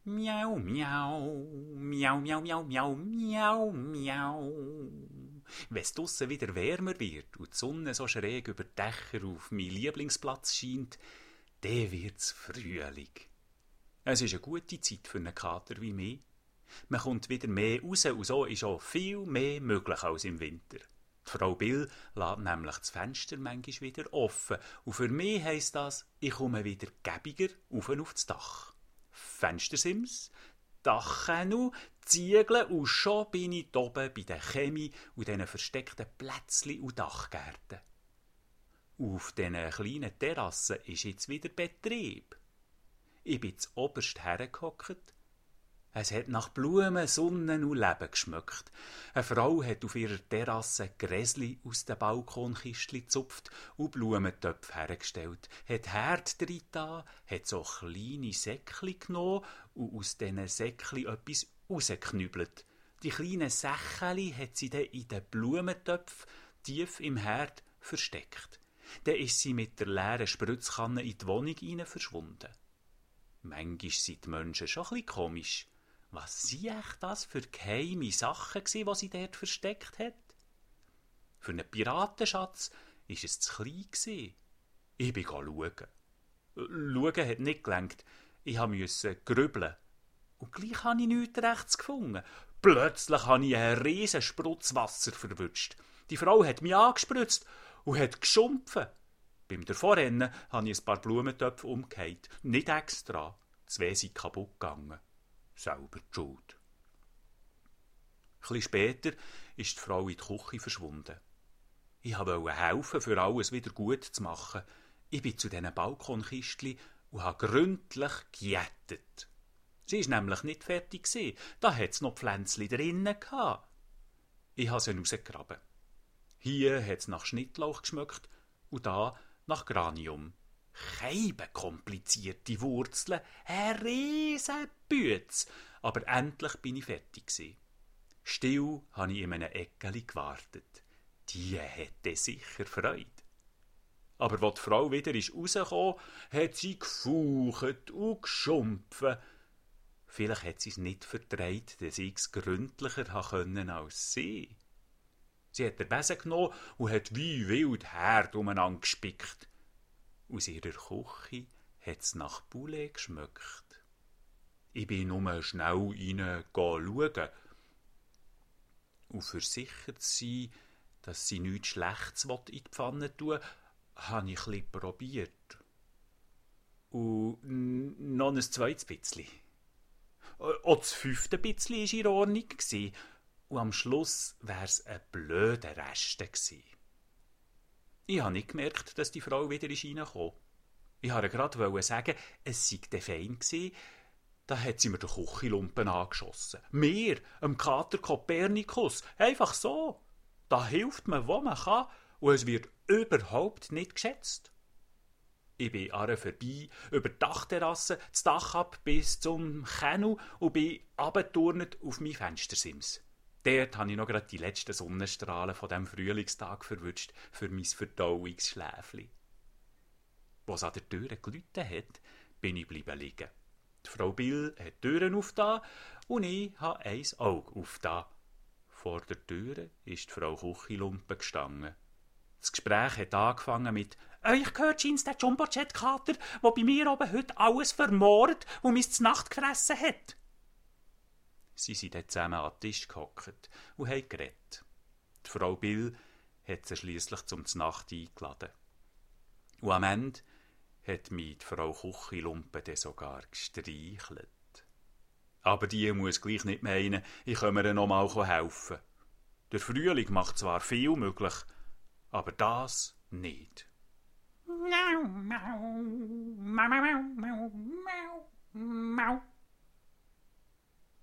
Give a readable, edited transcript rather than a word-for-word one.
Miau, miau, miau, miau, miau, miau, miau, miau. Wenn es draussen wieder wärmer wird und die Sonne so schräg über die Dächer auf meinen Lieblingsplatz scheint, dann wird's Frühling. Es ist eine gute Zeit für einen Kater wie mich. Man kommt wieder mehr raus und so ist auch viel mehr möglich als im Winter. Die Frau Bill lässt nämlich das Fenster manchmal wieder offen. Und für mich heisst das, ich komme wieder gäbiger auf das Dach. Fenstersims, Dachkennel, Ziegel und schon bin ich oben bei den Chemie und diesen versteckten Plätzchen und Dachgärten. Auf diesen kleinen Terrassen ist jetzt wieder Betrieb. Ich bin zuoberst hergehockt. Es hat nach Blumen, Sonnen und Leben geschmeckt. Eine Frau hat auf ihrer Terrasse Gräsli aus den Balkonkistchen gezupft und Blumentöpfe hergestellt, hat Herd reingetan, hat so kleine Säckchen genommen und aus diesen Säckchen etwas rausgeknübelt. Die kleinen Säckchen hat sie dann in den Blumentöpfen tief im Herd versteckt. Dann ist sie mit der leeren Spritzkanne in die Wohnung hinein verschwunden. Manchmal sind die Menschen schon ein bisschen komisch. Was waren echt das für geheime Sachen, die sie dort versteckt hat? Für einen Piratenschatz war es zu klein. Ich bin schauen. Schauen hat nicht gelangt. Ich musste grübeln. Und gleich habe ich nichts Rechts gefunden. Plötzlich habe ich einen riesen Sprutz Wasser verwünscht. Die Frau hat mich angespritzt und hat geschumpfen. Beim Davonrennen habe ich ein paar Blumentöpfe umgekehrt. Nicht extra. 2 sind kaputt gegangen. Selber die Schuld. Etwas später ist die Frau in die Küche verschwunden. Ich wollte helfen, für alles wieder gut zu machen. Ich bin zu diesen Balkonkistchen und habe gründlich gejätet. Sie war nämlich nicht fertig. Da hat es noch Pflänzchen drinnen gehabt. Ich habe sie rausgegraben. Hier hat es nach Schnittlauch geschmeckt und da nach Granium. Komplizierte Wurzeln, ein riesen Bütz. Aber endlich bin ich fertig gewesen. Still habe ich in einem Eckeli gewartet. Die hätte sicher Freude. Aber als die Frau wieder rausgekommen ist, hat sie gefaucht und geschumpfen. Vielleicht hat sie es nicht vertreibt, dass ich es gründlicher können als sie. Sie hat den Besen genommen und hat wie wild Herd umeinander gespickt. Aus ihrer Küche hat es nach Poulet geschmeckt. Ich bin nur schnell rein schauen. Und versichert sein, dass sie nichts Schlechtes in die Pfanne tun will, habe ich etwas probiert. Und noch ein zweites bisschen. Auch das 5. bisschen war in Ordnung. Und am Schluss wäre es ein blöder Rest gewesen. Ich habe nicht gemerkt, dass die Frau wieder reingekommen ist. Ich wollte gerade sagen, es sei der fein gewesen. Da hat sie mir den Küchenlumpen angeschossen. Mir, dem Kater Kopernikus. Einfach so. Da hilft man, wo man kann. Und es wird überhaupt nicht geschätzt. Ich bin an ihr vorbei, über die Dachterrasse, das Dach ab bis zum Kennel und bin runtergeturnt auf mein Fenstersims. Dort habe ich noch gerade die letzten Sonnenstrahlen von diesem Frühlingstag verwünscht für mein Verdauungsschläfli. Als es an der Tür geläutet hat, bin ich bleiben liegen. Die Frau Bill hat die Türen aufgetan und ich habe ein Auge aufgetan. Vor der Tür ist die Frau Küchenlumpen gestanden. Das Gespräch hat angefangen mit «Euch gehört scheint's der Jumbo-Jet-Kater, der bei mir oben heute alles vermordet und mich zur Nacht gefressen hat.» Sie sind dann zusammen an den Tisch gehockt und haben geredet. Die Frau Bill hat sie schliesslich zum Znacht eingeladen. Und am Ende hat mich die Frau Küchenlumpen dann sogar gestreichelt. Aber die muss gleich nicht meinen, ich komme ihr noch mal helfen. Der Frühling macht zwar viel möglich, aber das nicht. Mau, mau, mau, mau, mau, mau, mau.